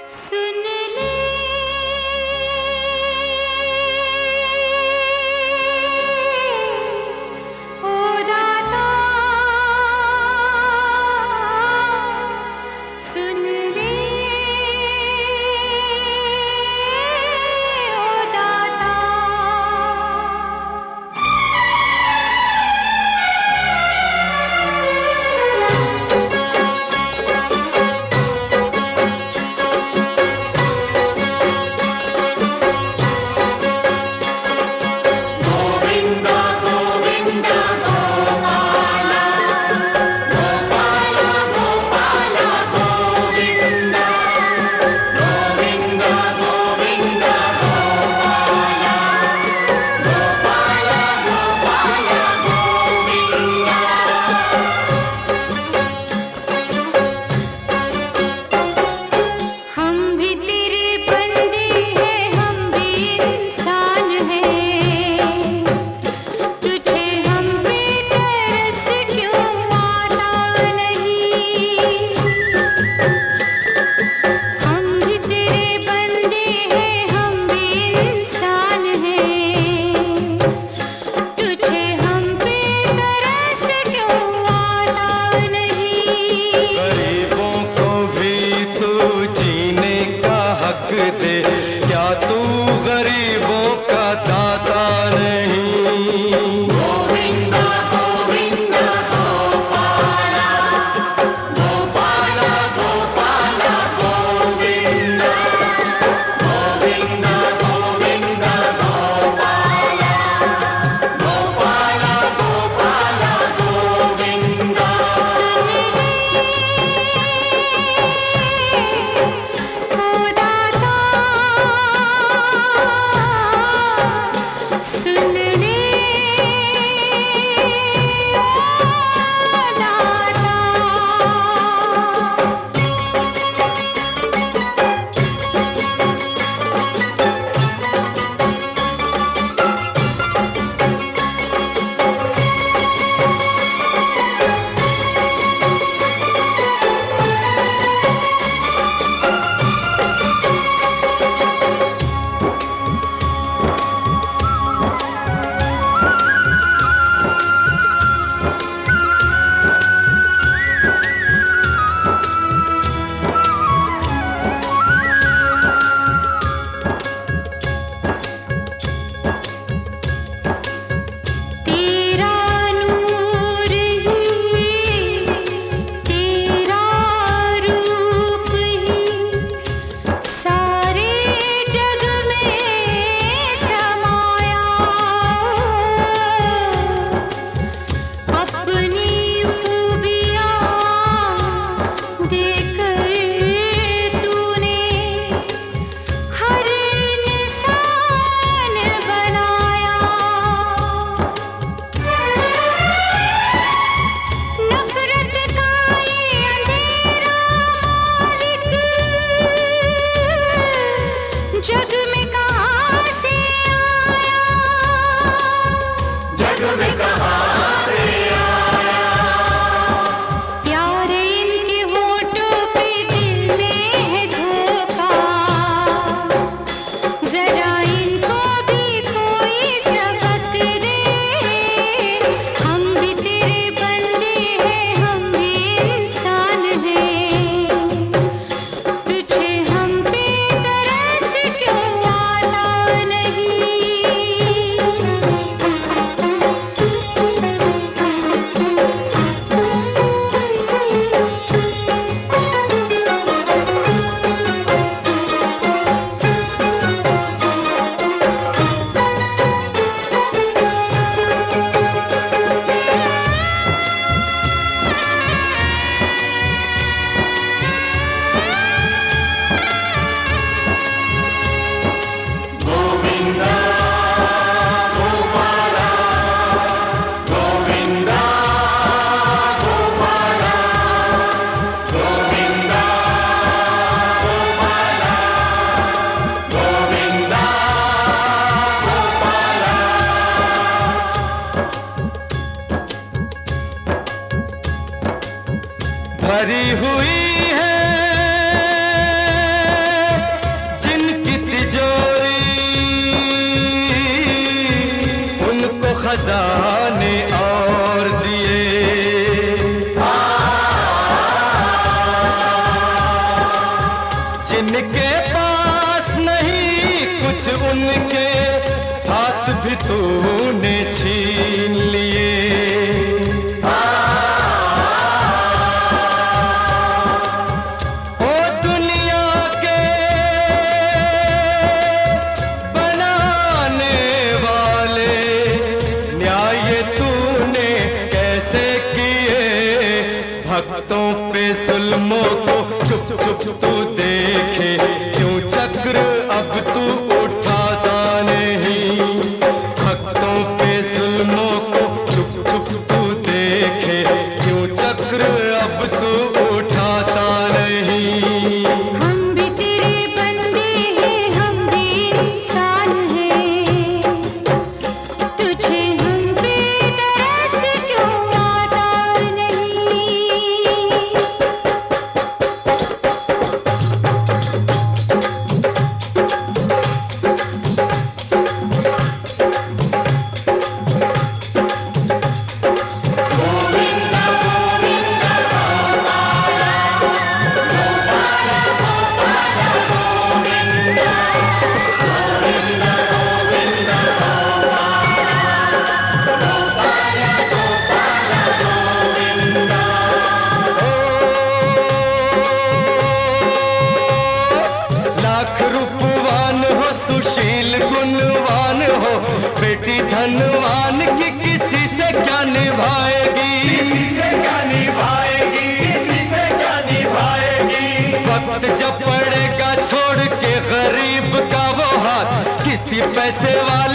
सुन ले ओ दाता, सुन ले ओ दाता। जग में कहाँ से आया, जग में कहाँ से आया। प्यार इनके होठों पे दिल में है धोखा, जरा इनको भी कोई सबक दे। हम भी तेरे बंदे हैं, हम भी इंसान हैं, तुझे हम पे तरस क्यों आता नहीं। भरी हुई है खजाने और दिए। जिनके पास नहीं कुछ उनके हाथ भी तूने छीन लिए। ओ दुनिया के बनाने वाले, न्याय तूने कैसे किए। भक्तों पे जुल्मों को चुप चुप तू देखे, क्यों चक्र अब तू उठाता नहीं। भक्तों पे जुल्मों को चुप चुप तू देखे, क्यों चक्र अब तू उठाता नहीं। हम भी तेरे बंदे हैं, हम भी इंसान हैं, तुझे हम पे तरस क्यों आता नहीं। लाख रूपवान हो, सुशील गुणवान हो, बेटी धनवान की किसी से क्या निभाएगी। किसी से क्या निभाएगी, किसी से क्या निभाएगी। वक्त जब पड़ेगा छोड़ के गरीब का वो हाथ, किसी पैसे वाले